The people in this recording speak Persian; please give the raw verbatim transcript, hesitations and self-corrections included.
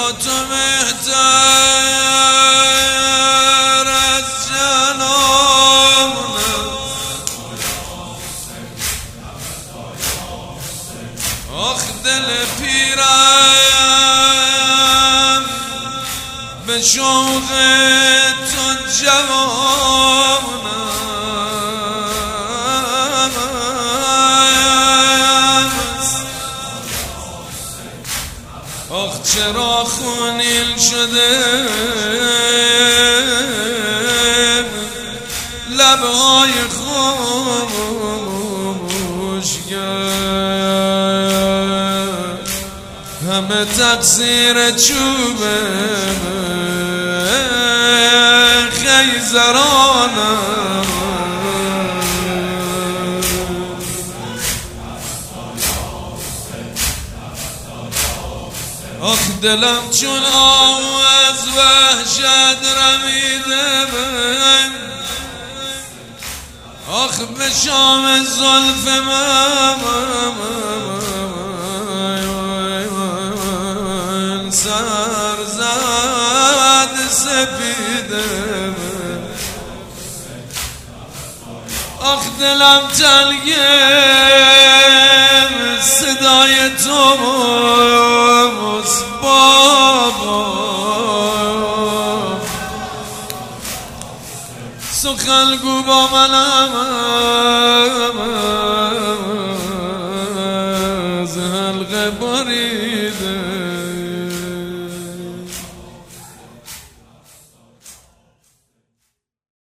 تو بهتر از جنانم آخ دل پیرم به شوق تو جوانم آخ چرا خونین شده لبهای خوشگل همه تقصیر چوبه خیزرانم آخ دلم چون آهو از وحشت رمیده من آخ به شام زلف من سر زد سپیده آخ دلم تلگه صدای تو بابا سخنگو با منم